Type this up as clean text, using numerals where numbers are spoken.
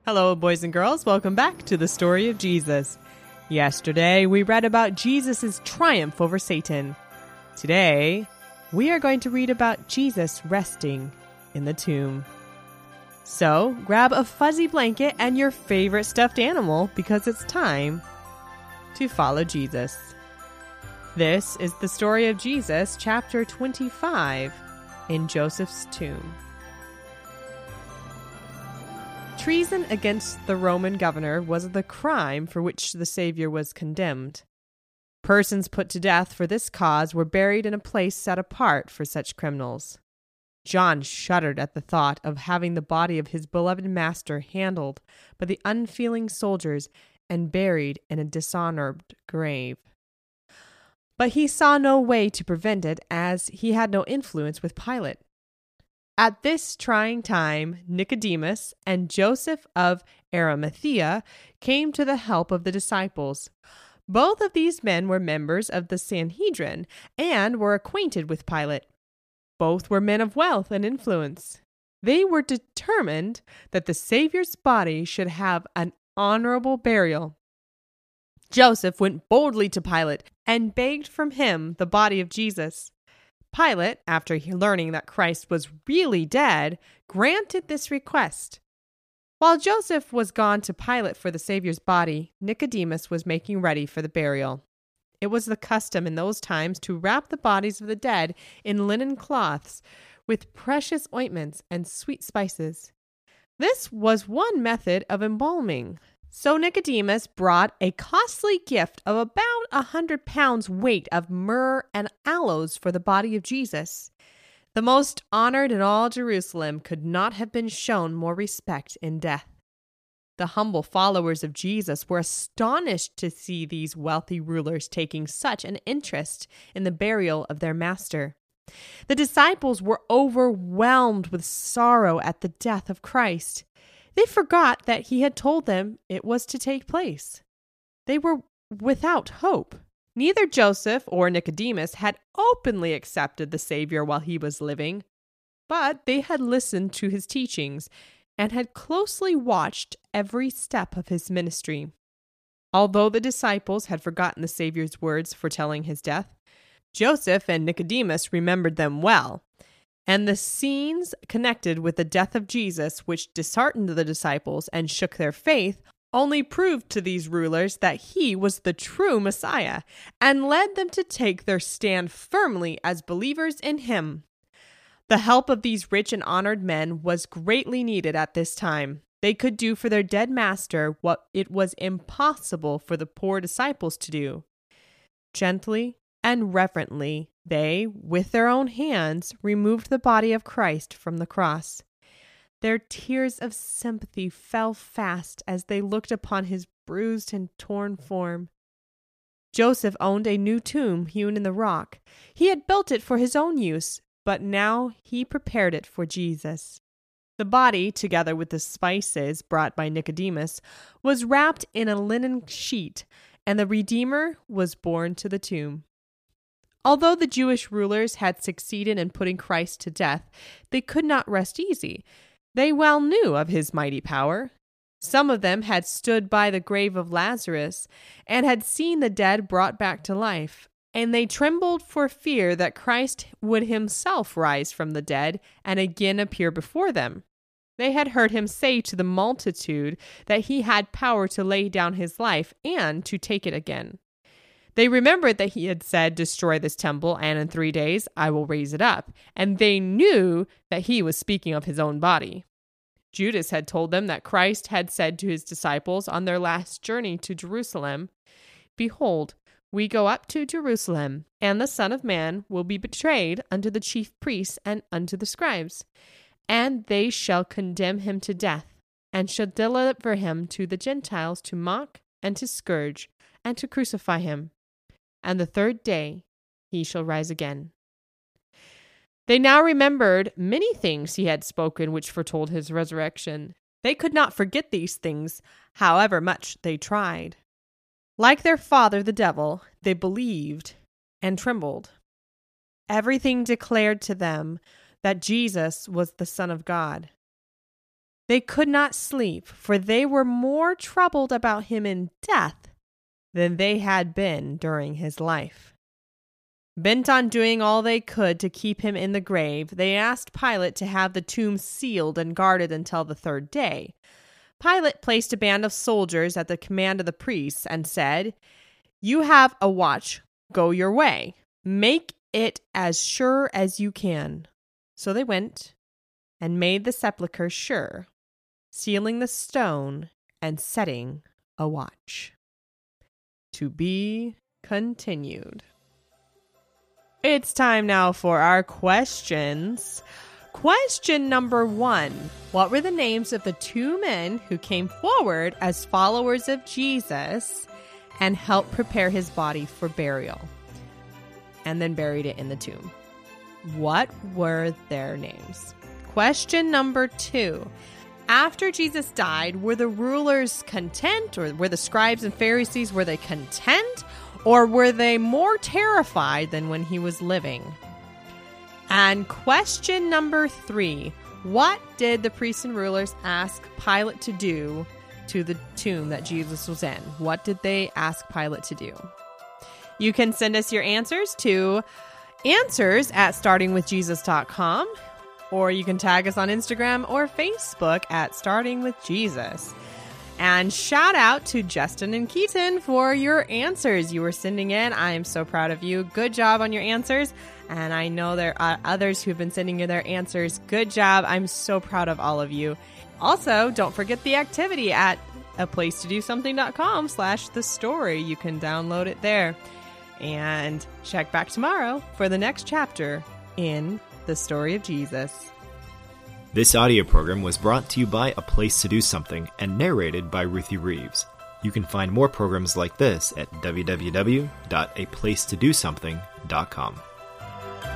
Hello, boys and girls. Welcome back to the story of Jesus. Yesterday, we read about Jesus' triumph over Satan. Today, we are going to read about Jesus resting in the tomb. So, grab a fuzzy blanket and your favorite stuffed animal because it's time to follow Jesus. This is the story of Jesus, chapter 25, in Joseph's tomb. Treason against the Roman governor was the crime for which the Savior was condemned. Persons put to death for this cause were buried in a place set apart for such criminals. John shuddered at the thought of having the body of his beloved master handled by the unfeeling soldiers and buried in a dishonored grave. But he saw no way to prevent it, as he had no influence with Pilate. At this trying time, Nicodemus and Joseph of Arimathea came to the help of the disciples. Both of these men were members of the Sanhedrin and were acquainted with Pilate. Both were men of wealth and influence. They were determined that the Savior's body should have an honorable burial. Joseph went boldly to Pilate and begged from him the body of Jesus. Pilate, after learning that Christ was really dead, granted this request. While Joseph was gone to Pilate for the Savior's body, Nicodemus was making ready for the burial. It was the custom in those times to wrap the bodies of the dead in linen cloths with precious ointments and sweet spices. This was one method of embalming. So Nicodemus brought a costly gift of about 100 pounds weight of myrrh and aloes for the body of Jesus. The most honored in all Jerusalem could not have been shown more respect in death. The humble followers of Jesus were astonished to see these wealthy rulers taking such an interest in the burial of their master. The disciples were overwhelmed with sorrow at the death of Christ. They forgot that he had told them it was to take place. They were without hope. Neither Joseph or Nicodemus had openly accepted the Savior while he was living, but they had listened to his teachings and had closely watched every step of his ministry. Although the disciples had forgotten the Savior's words foretelling his death, Joseph and Nicodemus remembered them well. And the scenes connected with the death of Jesus, which disheartened the disciples and shook their faith, only proved to these rulers that he was the true Messiah and led them to take their stand firmly as believers in him. The help of these rich and honored men was greatly needed at this time. They could do for their dead master what it was impossible for the poor disciples to do. Gently and reverently, they, with their own hands, removed the body of Christ from the cross. Their tears of sympathy fell fast as they looked upon his bruised and torn form. Joseph owned a new tomb hewn in the rock. He had built it for his own use, but now he prepared it for Jesus. The body, together with the spices brought by Nicodemus, was wrapped in a linen sheet, and the Redeemer was borne to the tomb. Although the Jewish rulers had succeeded in putting Christ to death, they could not rest easy. They well knew of his mighty power. Some of them had stood by the grave of Lazarus and had seen the dead brought back to life, and they trembled for fear that Christ would himself rise from the dead and again appear before them. They had heard him say to the multitude that he had power to lay down his life and to take it again. They remembered that he had said, "Destroy this temple, and in 3 days I will raise it up." And they knew that he was speaking of his own body. Judas had told them that Christ had said to his disciples on their last journey to Jerusalem, "Behold, we go up to Jerusalem, and the Son of Man will be betrayed unto the chief priests and unto the scribes. And they shall condemn him to death, and shall deliver him to the Gentiles to mock and to scourge and to crucify him. And the 3rd day he shall rise again." They now remembered many things he had spoken which foretold his resurrection. They could not forget these things, however much they tried. Like their father, the devil, they believed and trembled. Everything declared to them that Jesus was the Son of God. They could not sleep, for they were more troubled about him in death than they had been during his life. Bent on doing all they could to keep him in the grave, they asked Pilate to have the tomb sealed and guarded until the third day. Pilate placed a band of soldiers at the command of the priests and said, "You have a watch. Go your way. Make it as sure as you can." So they went and made the sepulchre sure, sealing the stone and setting a watch. To be continued. It's time now for our questions. Question number 1. What were the names of the 2 men who came forward as followers of Jesus and helped prepare his body for burial and then buried it in the tomb? What were their names? Question number 2. After Jesus died, were the rulers content, or were the scribes and Pharisees, were they content, or were they more terrified than when he was living? And question number 3. What did the priests and rulers ask Pilate to do to the tomb that Jesus was in? What did they ask Pilate to do? You can send us your answers to answers@startingwithjesus.com, or you can tag us on Instagram or Facebook at Starting with Jesus. And shout out to Justin and Keaton for your answers you were sending in. I am so proud of you. Good job on your answers. And I know there are others who've been sending you their answers. Good job. I'm so proud of all of you. Also, don't forget the activity at aplacetodosomething.com/thestory. You can download it there. And check back tomorrow for the next chapter in the story of Jesus. This audio program was brought to you by A Place to Do Something and narrated by Ruthie Reeves. You can find more programs like this at www.aplacetodosomething.com.